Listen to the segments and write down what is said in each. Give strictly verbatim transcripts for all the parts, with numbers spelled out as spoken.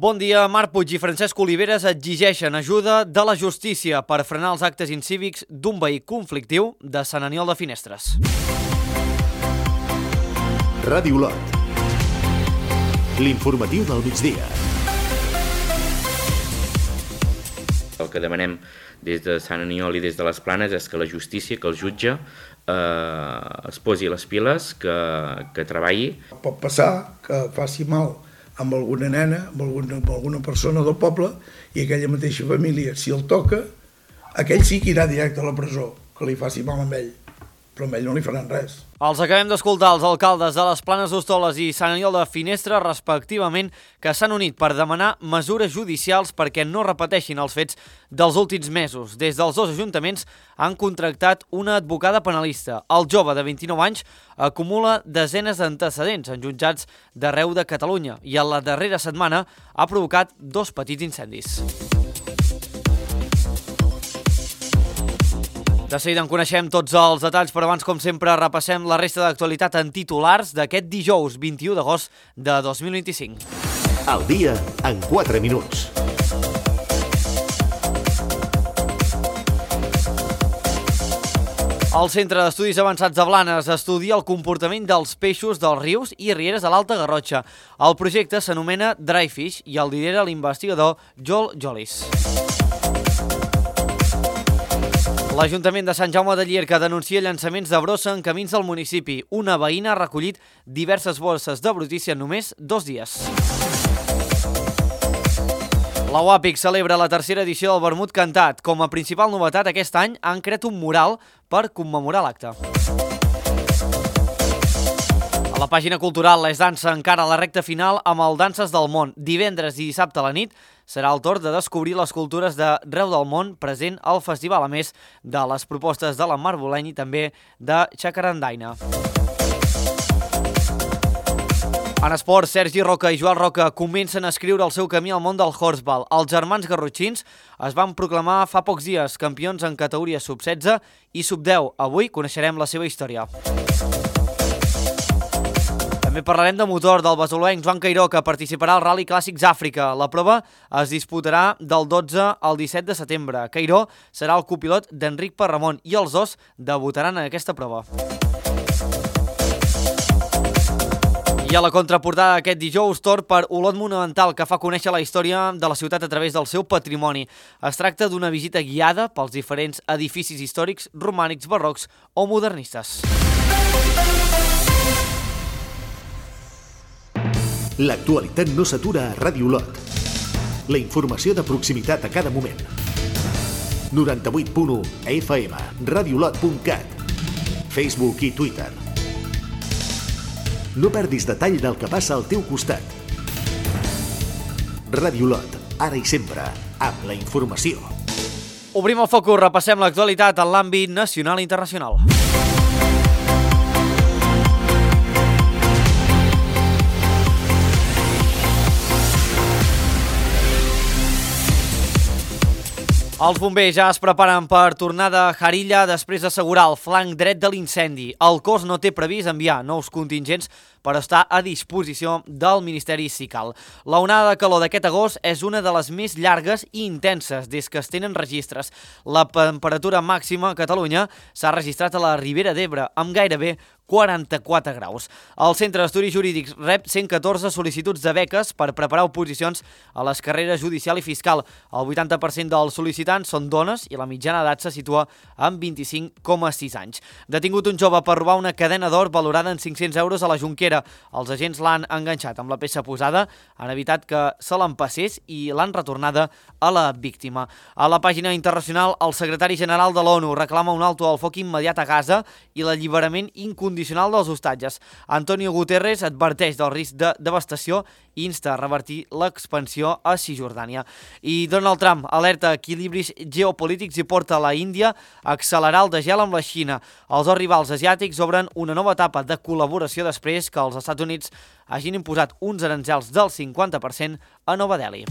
Bon dia. Marc Puig i Francesc Oliveres exigeixen ajuda de la justícia per frenar els actes incívics d'un veí conflictiu de Sant Aniol de Finestres. Ràdio Lot. L'informatiu del migdia. El que demanem des de Sant Aniol i des de les Planes és que la justícia, que el jutge, eh, es posi les piles, que, que treballi. Pot passar que faci mal amb alguna nena, amb alguna, amb alguna persona del poble, i aquella mateixa família, si el toca, aquell sí que irà directe a la presó, que li faci mal amb ell, però amb ell no li faran res. Els acabem d'escoltar els alcaldes de les Planes d'Hostoles i Sant Aniol de Finestres, respectivament, que s'han unit per demanar mesures judicials perquè no repeteixin els fets dels últims mesos. Des dels dos ajuntaments han contractat una advocada penalista. El jove de vint-i-nou anys acumula desenes d'antecedents en jutjats d'arreu de Catalunya i en la darrera setmana ha provocat dos petits incendis. De seguida en coneixem tots els detalls, però abans, com sempre, repassem la resta d'actualitat en titulars d'aquest dijous vint-i-u d'agost de dos mil vint-i-cinc. El dia en quatre minuts. El Centre d'Estudis Avançats de Blanes estudia el comportament dels peixos dels rius i rieres de l'Alta Garrotxa. El projecte s'anomena Dryfish i el lidera l'investigador Joel Jolis. L'Ajuntament de Sant Jaume de Llierca denuncia llançaments de brossa en camins del municipi. Una veïna ha recollit diverses bosses de brutícia en només dos dies. La U A P I C celebra la tercera edició del Vermut Cantat. Com a principal novetat, aquest any han creat un mural per commemorar l'acte. A la pàgina cultural, Les Dansa encara a la recta final amb el Danses del Món. Divendres i dissabte a la nit serà el torn de descobrir les cultures d'arreu del món present al festival, a més de les propostes de la Mar Boleny i també de Xacarandaina. En esport, Sergi Roca i Joel Roca comencen a escriure el seu camí al món del horseball. Els germans garrotxins es van proclamar fa pocs dies campions en categories sub setze i sub deu. Avui coneixerem la seva història. També parlarem de motor del basoloenc Joan Cairó, que participarà al Rally Clàssics Àfrica. La prova es disputarà del dotze al disset de setembre. Cairó serà el copilot d'Enric Parramon i els dos debutaran en aquesta prova. I a la contraportada d'aquest dijous, torn per Olot Monumental, que fa conèixer la història de la ciutat a través del seu patrimoni. Es tracta d'una visita guiada pels diferents edificis històrics, romànics, barrocs o modernistes. L'actualitat no s'atura a Ràdio Lot. La informació de proximitat a cada moment. noranta-vuit punt u F M, radiolot punt cat, Facebook i Twitter. No perdis detall del que passa al teu costat. Ràdio Lot, ara i sempre, amb la informació. Obrim el focus, repassem l'actualitat en l'àmbit nacional i internacional. Els bombers ja es preparen per tornar de Jarilla després d'assegurar el flanc dret de l'incendi. El cos no té previst enviar nous contingents per estar a disposició del Ministeri si cal. La onada de calor d'aquest agost és una de les més llargues i intenses des que es tenen registres. La temperatura màxima a Catalunya s'ha registrat a la Ribera d'Ebre, amb gairebé quaranta-quatre graus. El Centre d'Estudis Jurídics rep cent catorze sol·licituds de beques per preparar oposicions a les carreres judicial i fiscal. El vuitanta per cent dels sol·licitants són dones i la mitjana d'edat se situa en vint-i-cinc coma sis anys. Detingut un jove per robar una cadena d'or valorada en cinc-cents euros a la Jonquera. Els agents l'han enganxat amb la peça posada, han evitat que se l'empassés i l'han retornada a la víctima. A la pàgina internacional, el secretari general de l'ONU reclama un alto al foc immediat a Gaza i l'alliberament incondicional dels hostatges. Antonio Guterres adverteix del risc de devastació i insta a revertir l'expansió a Cisjordània. I Donald Trump alerta equilibris geopolítics i porta la Índia a accelerar el degel amb la Xina. Els dos rivals asiàtics obren una nova etapa de col·laboració després que els Estats Units hagin imposat uns aranzels del cinquanta per cent a Nova Delhi.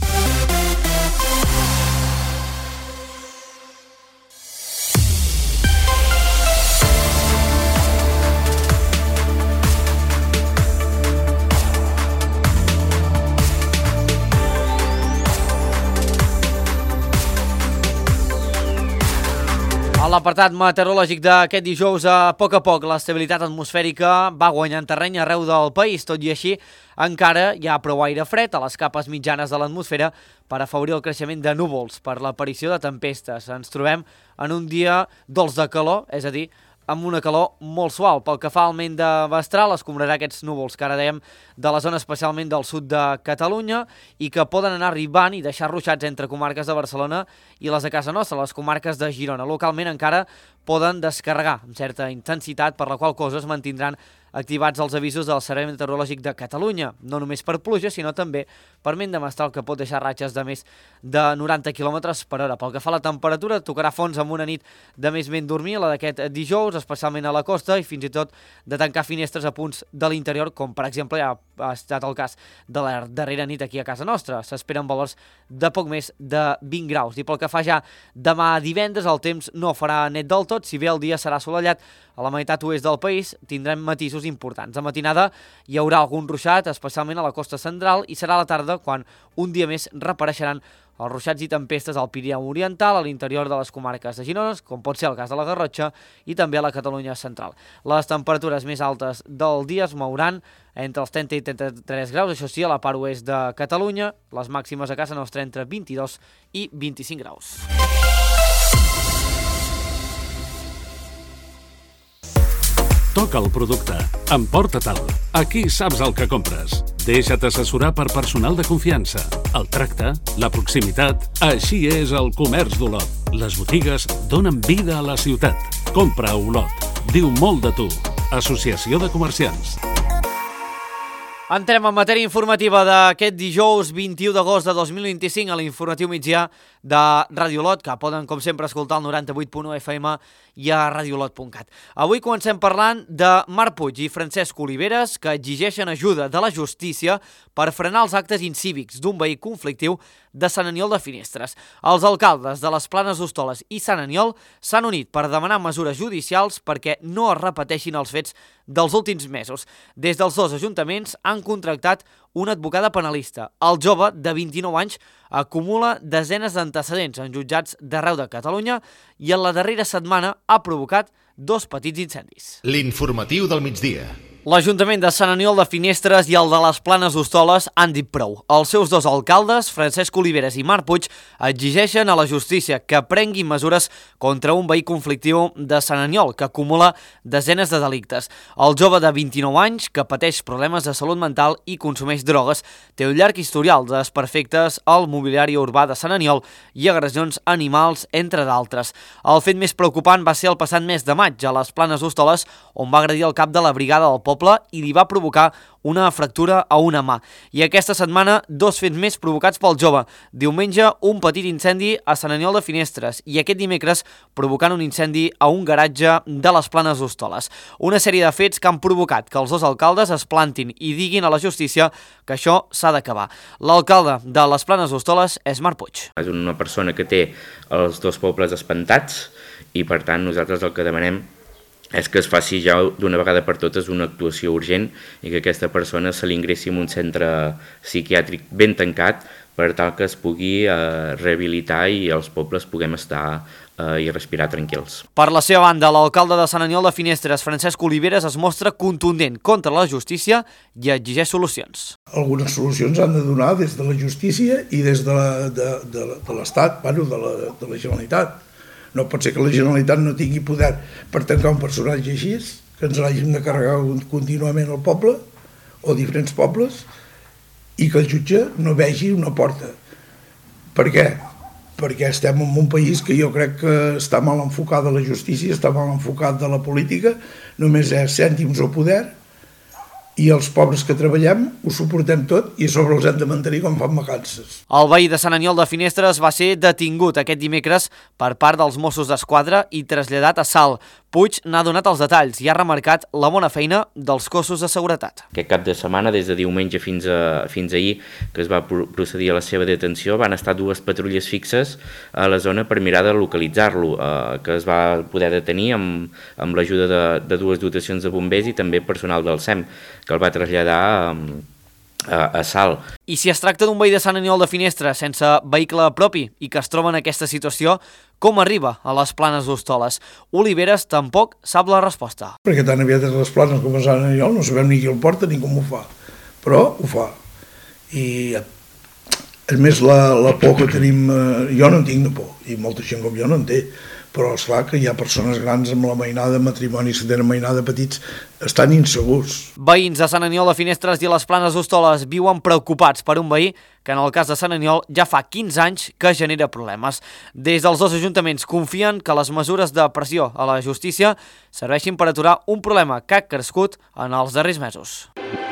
A l'apartat meteorològic d'aquest dijous, a poc a poc l'estabilitat atmosfèrica va guanyant terreny arreu del país, tot i així encara hi ha prou aire fred a les capes mitjanes de l'atmosfera per afavorir el creixement de núvols per l'aparició de tempestes. Ens trobem en un dia dolç de calor, és a dir, amb una calor molt suau. Pel que fa al ment de Mestral, escombrarà aquests núvols que ara dèiem de la zona especialment del sud de Catalunya i que poden anar arribant i deixar ruixats entre comarques de Barcelona i les de casa nostra, les comarques de Girona. Localment encara poden descarregar amb certa intensitat, per la qual cosa es mantindran activats els avisos del Servei Meteorològic de Catalunya, no només per pluja, sinó també per ment de Mestral, que pot deixar ratxes de més de noranta quilòmetres per hora. Pel que fa a la temperatura, tocarà fons amb una nit de més ben dormir, la d'aquest dijous, especialment a la costa, i fins i tot de tancar finestres a punts de l'interior, com per exemple ja ha estat el cas de la darrera nit aquí a casa nostra. S'esperen valors de poc més de vint graus. I pel que fa ja demà divendres, el temps no farà net del tot, si bé el dia serà assolellat a la meitat oest del país, tindrem matisos importants. A matinada hi haurà algun ruixat, especialment a la costa central, i serà a la tarda quan un dia més reapareixeran els ruixats i tempestes al Pirineu Oriental, a l'interior de les comarques de Girona, com pot ser el cas de la Garrotxa, i també a la Catalunya central. Les temperatures més altes del dia es mouran entre els trenta i trenta-tres graus, això sí, a la part oest de Catalunya, les màximes a casa nostra entre vint-i-dos i vint-i-cinc graus. Toca el producte, emporta-te'l. Aquí saps el que compres. Deixa't assessorar per personal de confiança. El tracte, la proximitat, així és el comerç d'Olot. Les botigues donen vida a la ciutat. Compra a Olot. Diu molt de tu. Associació de Comerciants. Entrem en matèria informativa d'aquest dijous vint-i-u d'agost de dos mil vint-i-cinc a l'informatiu migdia de Ràdio Olot, que poden, com sempre, escoltar al noranta-vuit punt u F M i a radiolot punt cat. Avui comencem parlant de Marc Puig i Francesc Oliveres, que exigeixen ajuda de la justícia per frenar els actes incívics d'un veí conflictiu de Sant Aniol de Finestres. Els alcaldes de les Planes d'Hostoles i Sant Aniol s'han unit per demanar mesures judicials perquè no es repeteixin els fets dels últims mesos. Des dels dos ajuntaments han contractat una advocada penalista. El jove, de vint-i-nou anys, acumula desenes d'antecedents en jutjats d'arreu de Catalunya i en la darrera setmana ha provocat dos petits incendis. L'informatiu del migdia. L'Ajuntament de Sant Aniol de Finestres i el de les Planes d'Hostoles han dit prou. Els seus dos alcaldes, Francesc Oliveres i Marc Puig, exigeixen a la justícia que prengui mesures contra un veí conflictiu de Sant Aniol, que acumula desenes de delictes. El jove de vint-i-nou anys, que pateix problemes de salut mental i consumeix drogues, té un llarg historial de desperfectes al mobiliari urbà de Sant Aniol i agressions animals, entre d'altres. El fet més preocupant va ser el passat mes de maig a les Planes d'Hostoles, on va agredir el cap de la brigada del poble i li va provocar una fractura a una mà. I aquesta setmana, dos fets més provocats pel jove. Diumenge, un petit incendi a Sant Aniol de Finestres i aquest dimecres provocant un incendi a un garatge de les Planes d'Hostoles. Una sèrie de fets que han provocat que els dos alcaldes es plantin i diguin a la justícia que això s'ha d'acabar. L'alcalde de les Planes d'Hostoles és Marc Puig. És una persona que té els dos pobles espantats i, per tant, nosaltres el que demanem és que es faci ja d'una vegada per totes una actuació urgent i que aquesta persona se l'ingressi en un centre psiquiàtric ben tancat per tal que es pugui eh, rehabilitar i els pobles puguem estar eh, i respirar tranquils. Per la seva banda, l'alcalde de Sant Aniol de Finestres, Francesc Oliveres, es mostra contundent contra la justícia i exigeix solucions. Algunes solucions han de donar des de la justícia i des de l'Estat, de, de, de l'Estat, bueno, de, la, de la Generalitat. No pot ser que la Generalitat no tingui poder per tancar un personatge així, que ens l'hàgim de carregar contínuament al poble, o diferents pobles, i que el jutge no vegi una porta. Per què? Perquè estem en un país que jo crec que està mal enfocat de la justícia, està mal enfocat de la política, només és cèntims o poder, i els pobres que treballem ho suportem tot i a sobre els hem de mantenir com fan vacances. El veí de Sant Aniol de Finestres va ser detingut aquest dimecres per part dels Mossos d'Esquadra i traslladat a Salt. Puig n'ha donat els detalls i ha remarcat la bona feina dels cossos de seguretat. Aquest cap de setmana, des de diumenge fins a, fins ahir, que es va procedir a la seva detenció, van estar dues patrulles fixes a la zona per mirar de localitzar-lo, eh, que es va poder detenir amb, amb l'ajuda de, de dues dotacions de bombers i també personal del S E M, que el va traslladar a, a, a Salt. I si es tracta d'un veí de Sant Aniol de Finestres sense vehicle propi i que es troba en aquesta situació, com arriba a les Planes d'Hostoles? Oliveres tampoc sap la resposta. Perquè tan aviat és les Planes com a Sant Aniol no sabem ni qui el porta ni com ho fa, però ho fa. I és més la, la por que tenim, eh, jo no en tinc de por, i molta gent com jo no en té, però és clar que hi ha persones grans amb la mainada, matrimonis que tenen mainada petits, estan insegurs. Veïns de Sant Aniol de Finestres i les Planes d'Hostoles viuen preocupats per un veí que en el cas de Sant Aniol ja fa quinze anys que genera problemes. Des dels dos ajuntaments confien que les mesures de pressió a la justícia serveixin per aturar un problema que ha crescut en els darrers mesos.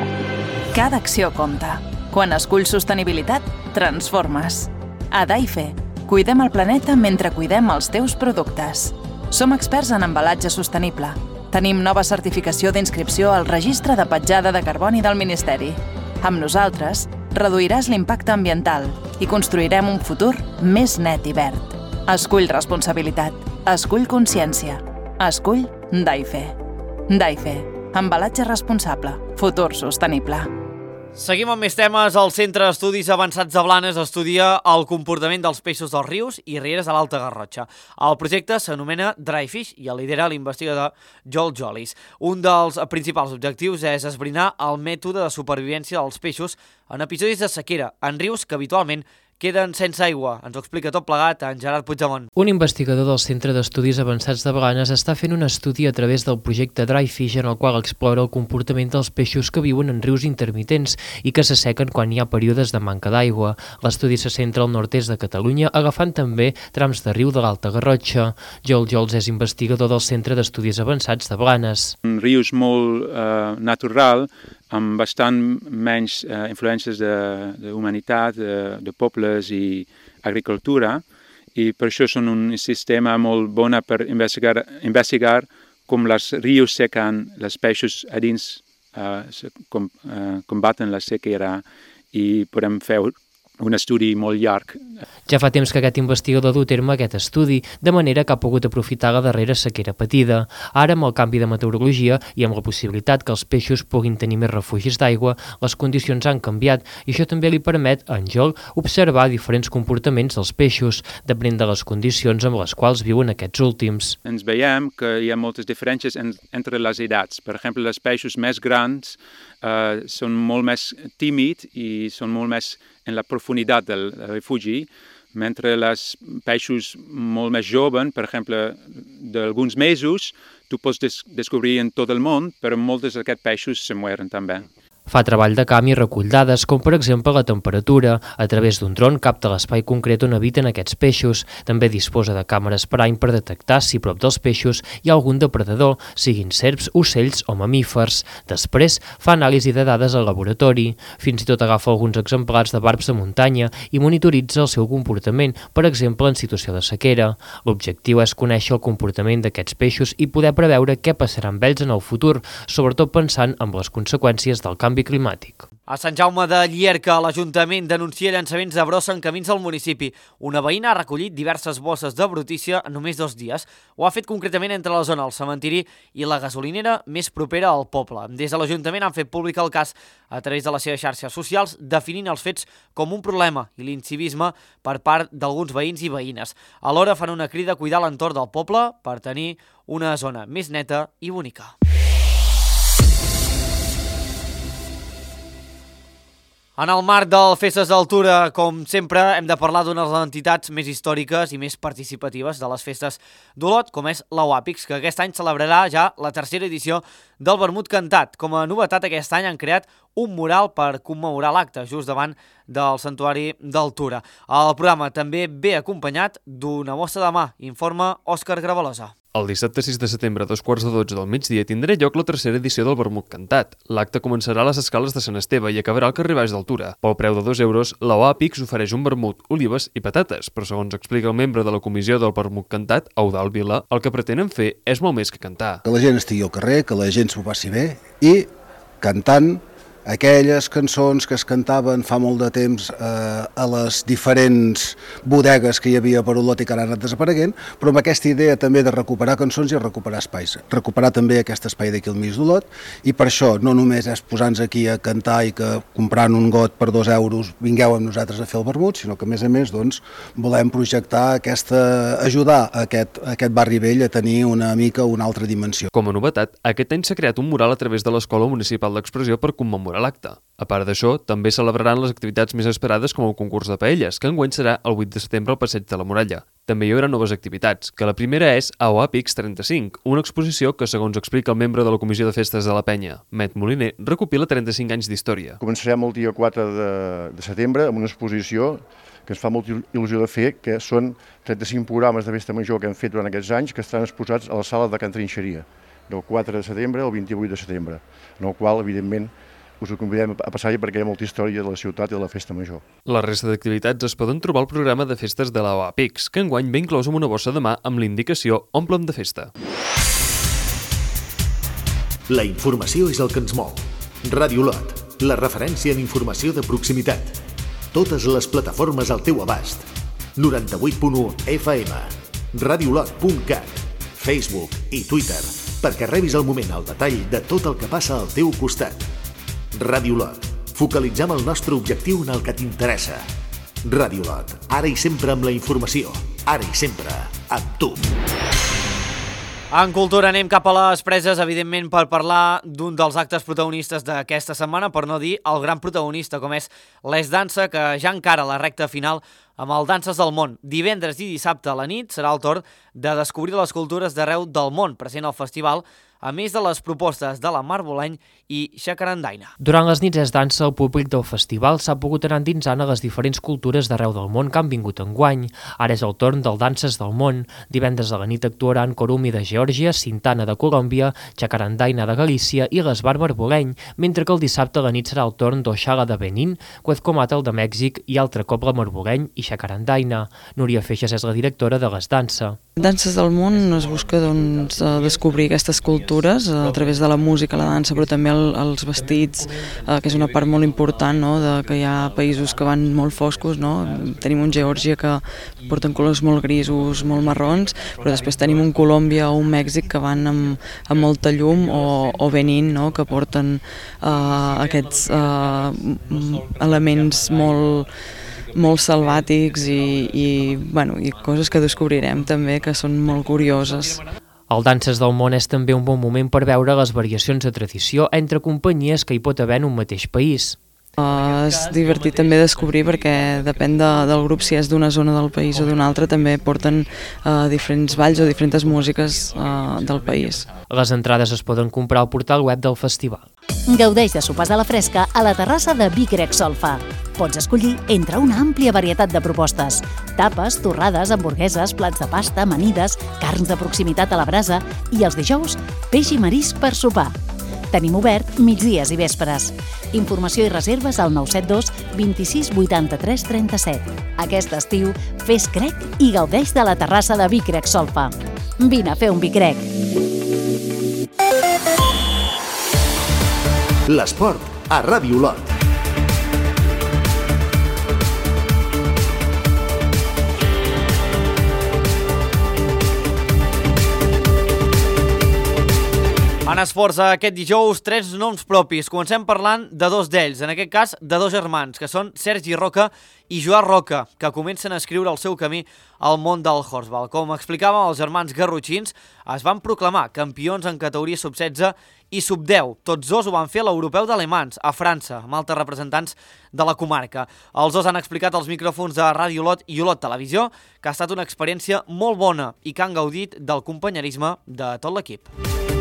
Cada acció compta. Quan esculls sostenibilitat, transformes. A Daife, cuidem el planeta mentre cuidem els teus productes. Som experts en embalatge sostenible. Tenim nova certificació d'inscripció al Registre de Petjada de Carboni del Ministeri. Amb nosaltres, reduiràs l'impacte ambiental i construirem un futur més net i verd. Escull responsabilitat. Escull consciència. Escull Daife. Daife. Embalatge responsable. Futur sostenible. Seguim amb més temes. El Centre d'Estudis Avançats de Blanes estudia el comportament dels peixos dels rius i rieres a l'Alta Garrotxa. El projecte s'anomena Dryfish i el lidera l'investigador Joel Jollis. Un dels principals objectius és esbrinar el mètode de supervivència dels peixos en episodis de sequera en rius que habitualment queden sense aigua. Ens ho explica tot plegat en Gerard Puigdemont. Un investigador del Centre d'Estudis Avançats de Blanes està fent un estudi a través del projecte Dryfish en el qual explora el comportament dels peixos que viuen en rius intermitents i que s'assequen quan hi ha períodes de manca d'aigua. L'estudi se centra al nord-est de Catalunya, agafant també trams de riu de l'Alta Garrotxa. Joel Jols és investigador del Centre d'Estudis Avançats de Blanes. Un rius molt eh, natural, amb bastant menys eh, influències de, de humanitat, de, de pobles i agricultura, i per això són un sistema molt bon per investigar, investigar com els rius sequen, els peixos a dins eh, com, eh, combaten la sequera i podem fer un estudi molt llarg. Ja fa temps que aquest investigador du a terme aquest estudi, de manera que ha pogut aprofitar la darrera sequera patida. Ara, amb el canvi de meteorologia i amb la possibilitat que els peixos puguin tenir més refugis d'aigua, les condicions han canviat i això també li permet a en Joel observar diferents comportaments dels peixos, depenent de les condicions amb les quals viuen aquests últims. Ens veiem que hi ha moltes diferències en, entre les edats. Per exemple, els peixos més grans Uh, són molt més tímids i són molt més en la profunditat del refugi, mentre els peixos molt més joves, per exemple, d'alguns mesos, tu pots des descobrir en tot el món, però molts d'aquests peixos se mueren també. Fa treball de camp i recull dades, com per exemple la temperatura. A través d'un dron capta l'espai concret on habiten aquests peixos. També disposa de càmeres Prime per detectar si prop dels peixos hi ha algun depredador, siguin serps, ocells o mamífers. Després fa anàlisi de dades al laboratori. Fins i tot agafa alguns exemplars de barbs de muntanya i monitoritza el seu comportament, per exemple en situació de sequera. L'objectiu és conèixer el comportament d'aquests peixos i poder preveure què passarà amb ells en el futur, sobretot pensant en les conseqüències del canvi climàtic. A Sant Jaume de Llierca, l'Ajuntament denuncia llançaments de brossa en camins al municipi. Una veïna ha recollit diverses bosses de brutícia en només dos dies. Ho ha fet concretament entre la zona del cementiri i la gasolinera més propera al poble. Des de l'Ajuntament han fet públic el cas a través de les seves xarxes socials, definint els fets com un problema i l'incivisme per part d'alguns veïns i veïnes. Alhora fan una crida a cuidar l'entorn del poble per tenir una zona més neta i bonica. En el marc del Festes d'Altura, com sempre, hem de parlar d'una de les entitats més històriques i més participatives de les festes d'Olot, com és la UAPICS, que aquest any celebrarà ja la tercera edició del Vermut Cantat. Com a novetat, aquest any han creat un mural per commemorar l'acte, just davant del Santuari d'Altura. El programa també ve acompanyat d'una mostra de mà, informa Òscar Gravalosa. El dissabte sis de setembre a dos quarts de dotze del migdia tindrà lloc la tercera edició del Vermut Cantat. L'acte començarà a les escales de Sant Esteve i acabarà al carrer Baix d'Altura. Pel preu de dos euros, la UAPICS ofereix un vermut, olives i patates, però segons explica el membre de la comissió del Vermut Cantat, Eudald Vila, el que pretenen fer és molt més que cantar. Que la gent estigui al carrer, que la gent s'ho passi bé i cantant aquelles cançons que es cantaven fa molt de temps eh, a les diferents bodegues que hi havia per Olot i que han anat desapareguent, però amb aquesta idea també de recuperar cançons i recuperar espais, recuperar també aquest espai d'aquí al mig d'Olot, i per això no només és posar-nos aquí a cantar i que comprant un got per dos euros vingueu amb nosaltres a fer el vermut, sinó que a més a més doncs, volem projectar aquesta, ajudar a aquest, a aquest barri vell a tenir una mica una altra dimensió. Com a novetat, aquest any s'ha creat un mural a través de l'Escola Municipal d'Expressió per commemorar l'acte. A part d'això, també celebraran les activitats més esperades com el concurs de paelles, que enguany serà el vuit de setembre al Passeig de la Muralla. També hi haurà noves activitats, que la primera és A O A P I X trenta-cinc, una exposició que, segons explica el membre de la Comissió de Festes de la Penya, Met Moliner, recopila trenta-cinc anys d'història. Començarem el dia quatre de, de setembre amb una exposició que ens fa molta il·lusió de fer, que són trenta-cinc programes de festa major que hem fet durant aquests anys que estan exposats a la sala de Can Trinxeria, del quatre de setembre al vint-i-vuit de setembre, en el qual, evidentment, us ho convidem a passar-hi perquè hi ha molta història de la ciutat i de la festa major. La resta d'activitats es poden trobar al programa de festes de la O A P I X, que enguany ve inclòs amb una bossa de mà amb l'indicació Omple'm de festa. La informació és el que ens mou. Ràdio Olot, la referència en informació de proximitat. Totes les plataformes al teu abast. noranta-vuit punt u F M, radiolot punt cat, Facebook i Twitter, perquè rebis al moment el detall de tot el que passa al teu costat. Ràdio Olot, focalitzem el nostre objectiu en el que t'interessa. Ràdio Olot, ara i sempre amb la informació, ara i sempre amb tu. En cultura anem cap a les preses, evidentment, per parlar d'un dels actes protagonistes d'aquesta setmana, per no dir el gran protagonista, com és l'Es Dansa, que ja encara la recta final amb el Danses del Món. Divendres i dissabte a la nit serà el torn de descobrir les cultures d'arreu del món present al festival, a més de les propostes de la Mar Boleny i Xacarandaina. Durant les nits es dansa, el públic del festival s'ha pogut anar endinsant a les diferents cultures d'arreu del món que han vingut enguany. Ara és el torn del Danses del Món. Divendres a la nit actuaran Korumi de Geòrgia, Sintana de Colòmbia, Xacarandaina de Galícia i l'Esbar Marboleny, mentre que el dissabte a la nit serà el torn d'Oxala de Benín, Cuezcomatl de Mèxic i altre cop la Marboleny i Xacarandaina. Núria Feixas és la directora de l'Es Dansa. Danses del Món es busca doncs, descobrir aquestes cultures a través de la música, la dansa, però també el, els vestits, eh, que és una part molt important, no? De que hi ha països que van molt foscos, no? Tenim un Geòrgia que porten colors molt grisos, molt marrons, però després tenim un Colòmbia o un Mèxic que van amb, amb molta llum, o, o Benín, no? Que porten eh, aquests eh, elements molt molt salvàtics i, i, bueno, i coses que descobrirem també que són molt curioses. El Danses del Món és també un bon moment per veure les variacions de tradició entre companyies que hi pot haver en un mateix país. Uh, és divertit també descobrir perquè depèn de, del grup, si és d'una zona del país o d'una altra, també porten uh, diferents balls o diferents músiques uh, del país. Les entrades es poden comprar al portal web del festival. Gaudeix de sopars a la fresca a la terrassa de Vic Grec Solfa. Pots escollir entre una àmplia varietat de propostes. Tapes, torrades, hamburgueses, plats de pasta, amanides, carns de proximitat a la brasa i els dijous, peix i marisc per sopar. Tenim obert migdies i vespres. Informació i reserves al nou set dos vint-i-sis vuitanta-tres trenta-set. Aquest estiu, fes crec i gaudeix de la terrassa de Vic Grec Solfa. Vine a fer un Vic Grec. L'esport a Ràdio Olot. En esports, aquest dijous, tres noms propis. Comencem parlant de dos d'ells, en aquest cas de dos germans, que són Sergi Roca i Joan Roca, que comencen a escriure el seu camí al món del horseball. Com explicàvem, els germans garrotxins es van proclamar campions en categoria sub setze i sub deu. Tots dos ho van fer a l'Europeu d'Alemans, a França, amb altres representants de la comarca. Els dos han explicat als micròfons de Ràdio Olot i Olot Televisió que ha estat una experiència molt bona i que han gaudit del companyerisme de tot l'equip.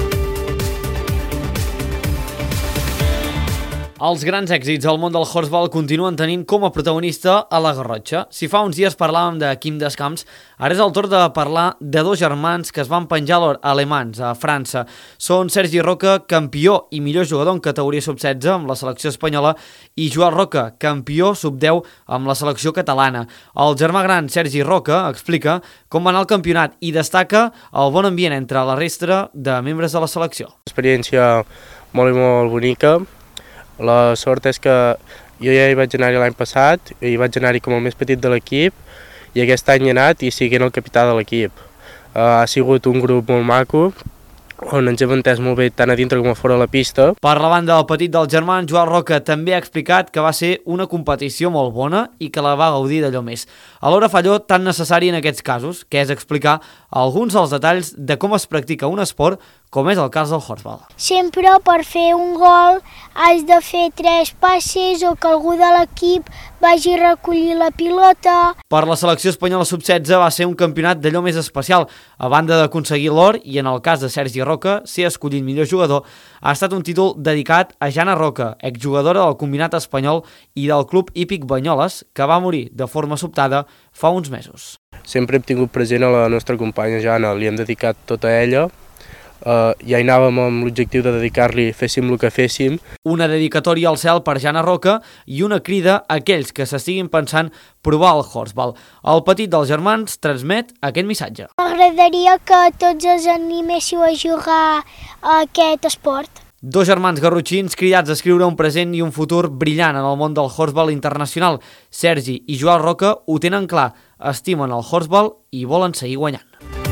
Els grans èxits al món del horseball continuen tenint com a protagonista a la Garrotxa. Si fa uns dies parlàvem de Quim Descamps, ara és el torn de parlar de dos germans que es van penjar l'or alemans a França. Són Sergi Roca, campió i millor jugador en categoria sub setze amb la selecció espanyola, i Joan Roca, campió sub deu amb la selecció catalana. El germà gran Sergi Roca explica com va anar el campionat i destaca el bon ambient entre la resta de membres de la selecció. Experiència molt i molt bonica. La sort és que jo ja hi vaig anar-hi l'any passat, i vaig anar-hi com el més petit de l'equip, i aquest any he anat i siguent el capità de l'equip. Uh, ha sigut un grup molt maco, on ens hem entès molt bé tant a dintre com a fora de la pista. Per la banda del petit del germà, Joan Roca també ha explicat que va ser una competició molt bona i que la va gaudir d'allò més. Alhora fa allò tan necessari en aquests casos, que és explicar alguns dels detalls de com es practica un esport, com és el cas del horseball. Sempre per fer un gol has de fer tres passes o que algú de l'equip vagi a recollir la pilota. Per la selecció espanyola sub setze va ser un campionat d'allò més especial. A banda d'aconseguir l'or, i en el cas de Sergi Roca, ser escollit millor jugador, ha estat un títol dedicat a Jana Roca, exjugadora del combinat espanyol i del club hípic Banyoles, que va morir de forma sobtada fa uns mesos. Sempre hem tingut present a la nostra companya Jana, li hem dedicat tot a ella. Uh, ja hi anàvem amb l'objectiu de dedicar-li, féssim el que féssim. Una dedicatòria al cel per Jana Roca i una crida a aquells que s'estiguin pensant provar el horseball. El petit dels germans transmet aquest missatge. M'agradaria que tots els animéssiu a jugar a aquest esport. Dos germans garrotxins cridats a escriure un present i un futur brillant en el món del horseball internacional. Sergi i Joan Roca ho tenen clar, estimen el horseball i volen seguir guanyant.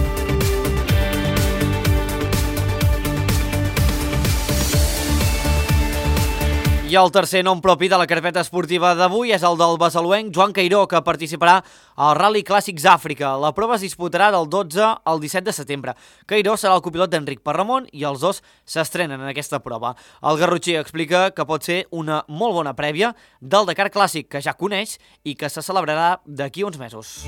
I el tercer nom propi de la carpeta esportiva d'avui és el del besaluenc Joan Cairó, que participarà al Rally Clàssics Àfrica. La prova es disputarà del dotze al disset de setembre. Cairó serà el copilot d'Enric Parramon i els dos s'estrenen en aquesta prova. El garrotxí explica que pot ser una molt bona prèvia del Dakar Clàssic, que ja coneix i que se celebrarà d'aquí uns mesos.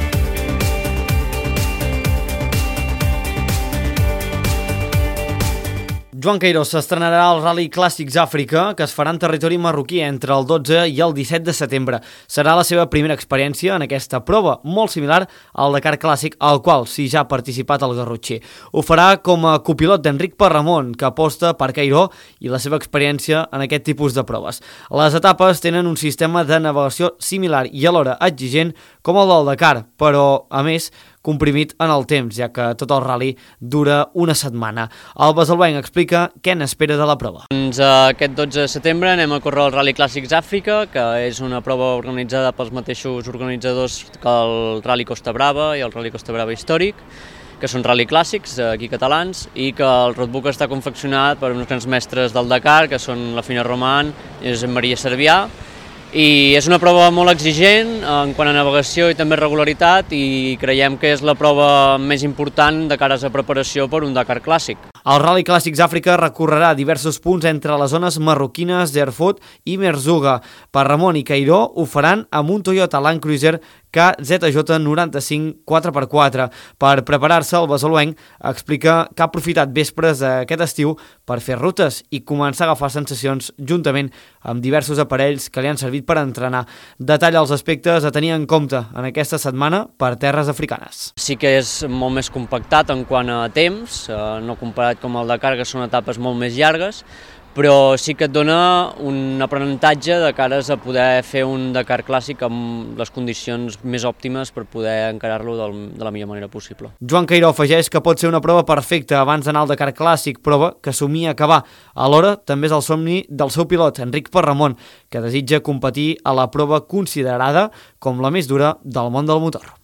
Joan Cairó s'estrenarà al Rally Clàssics Àfrica, que es farà en territori marroquí entre el dotze i el disset de setembre. Serà la seva primera experiència en aquesta prova, molt similar al Dakar Clàssic, al qual sí ja ha participat el garrotxer. Ho farà com a copilot d'Enric Parramon, que aposta per Cairó i la seva experiència en aquest tipus de proves. Les etapes tenen un sistema de navegació similar i alhora exigent com el del Dakar, però, a més, comprimit en el temps, ja que tot el rally dura una setmana. El besaluenc explica què n'espera de la prova. Doncs aquest dotze de setembre anem a córrer el Rally Clàssics Àfrica, que és una prova organitzada pels mateixos organitzadors que el Rally Costa Brava i el Rally Costa Brava Històric, que són rally clàssics aquí catalans, i que el roadbook està confeccionat per uns grans mestres del Dakar, que són la Fina Roman i Josep Maria Cervià. I és una prova molt exigent en quant a navegació i també regularitat, i creiem que és la prova més important de cara a la preparació per un Dakar clàssic. El Rally Clàssics Àfrica recorrerà diversos punts entre les zones marroquines d'Erfoud i Merzouga. Parramon i Cairó ho faran amb un Toyota Land Cruiser K Z J noranta-cinc quatre per quatre. Per preparar-se, el besaluenc explica que ha aprofitat vespres aquest estiu per fer rutes i començar a agafar sensacions juntament amb diversos aparells que li han servit per entrenar. Detalla els aspectes a tenir en compte en aquesta setmana per terres africanes. Sí que és molt més compactat en quant a temps, no comparat com el Dakar, que són etapes molt més llargues, però sí que et dona un aprenentatge de cares a poder fer un Dakar clàssic amb les condicions més òptimes per poder encarar-lo de la millor manera possible. Joan Cairó afegeix que pot ser una prova perfecta abans d'anar al Dakar clàssic, prova que somia acabar. Alhora, també és el somni del seu pilot, Enric Parramon, que desitja competir a la prova considerada com la més dura del món del motor.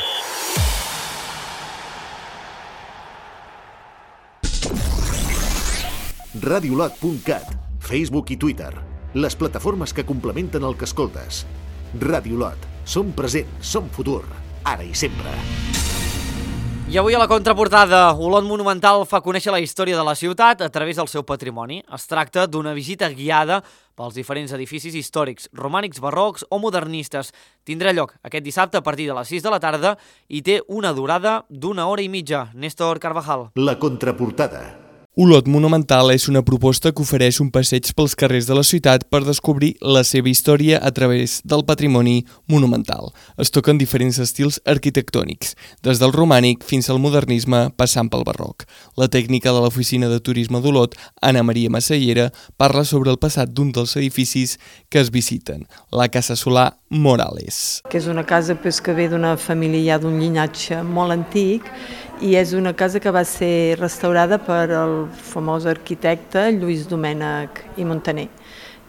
radiolot punt cat, Facebook i Twitter, les plataformes que complementen el que escoltes. Radiolot, som present, som futur, ara i sempre. I avui a la contraportada, Olot Monumental fa conèixer la història de la ciutat a través del seu patrimoni. Es tracta d'una visita guiada pels diferents edificis històrics, romànics, barrocs o modernistes. Tindrà lloc aquest dissabte a partir de les sis de la tarda i té una durada d'una hora i mitja. Néstor Carvajal. La contraportada. Olot Monumental és una proposta que ofereix un passeig pels carrers de la ciutat per descobrir la seva història a través del patrimoni monumental. Es toquen diferents estils arquitectònics, des del romànic fins al modernisme passant pel barroc. La tècnica de l'oficina de turisme d'Olot, Anna Maria Massallera, parla sobre el passat d'un dels edificis que es visiten, la Casa Solà Morales. Que és una casa pues, que ve d'una família ja d'un llinatge molt antic, i és una casa que va ser restaurada per el famós arquitecte Lluís Domènech i Montaner.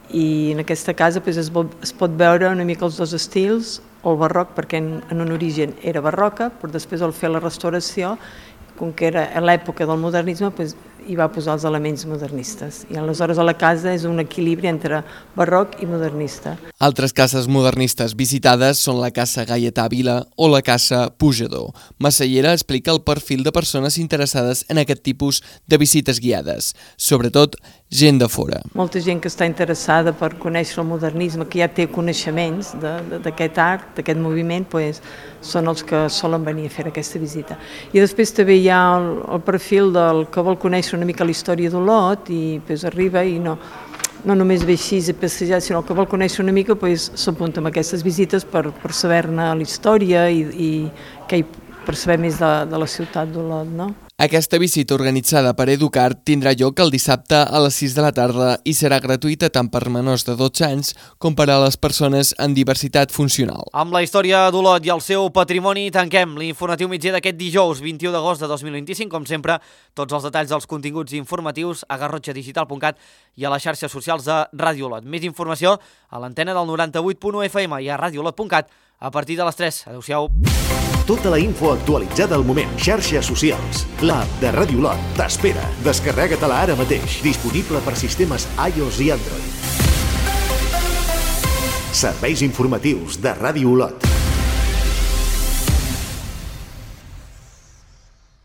I en aquesta casa pues, es, es pot veure una mica els dos estils, el barroc, perquè en, en un origen era barroca, però després al fer la restauració, com que era a l'època del modernisme, pues, hi va posar els elements modernistes. I aleshores a la casa és un equilibri entre barroc i modernista. Altres cases modernistes visitades són la Casa Gaietà Vila o la Casa Pujador. Massallera explica el perfil de persones interessades en aquest tipus de visites guiades, sobretot gent de fora. Molta gent que està interessada per conèixer el modernisme, que ja té coneixements d'aquest art, d'aquest moviment, pues, són els que solen venir a fer aquesta visita. I després també hi ha el, el perfil del que vol conèixer una mica la història d'Olot i pues, arriba i no, no només ve així a passejar, sinó que vol conèixer una mica, pues, s'apunta amb aquestes visites per, per saber-ne la història i, i que hi, per saber més de, de la ciutat d'Olot, no? Aquesta visita organitzada per Educart tindrà lloc el dissabte a les sis de la tarda i serà gratuïta tant per menors de dotze anys com per a les persones amb diversitat funcional. Amb la història d'Olot i el seu patrimoni tanquem l'informatiu mitjà d'aquest dijous vint-i-u d'agost de dos mil vint-i-cinc. Com sempre, tots els detalls dels continguts informatius a garrotxa digital punt cat i a les xarxes socials de Ràdio Olot. Més informació a l'antena del noranta-vuit punt u F M i a radiolot punt cat a partir de les tres. Adéu-siau. Tota la info actualitzada al moment. Xarxes socials. L'app de Ràdio Olot t'espera. Descarrega-te-la ara mateix. Disponible per sistemes iOS i Android. Serveis informatius de Ràdio Olot.